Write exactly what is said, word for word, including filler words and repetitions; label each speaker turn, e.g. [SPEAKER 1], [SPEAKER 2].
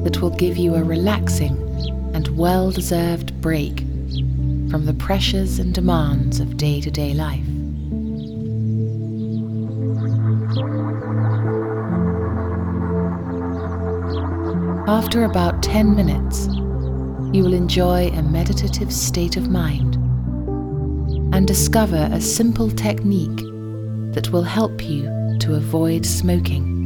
[SPEAKER 1] that will give you a relaxing and well-deserved break from the pressures and demands of day-to-day life. After about ten minutes, you will enjoy a meditative state of mind and discover a simple technique that will help you to avoid smoking.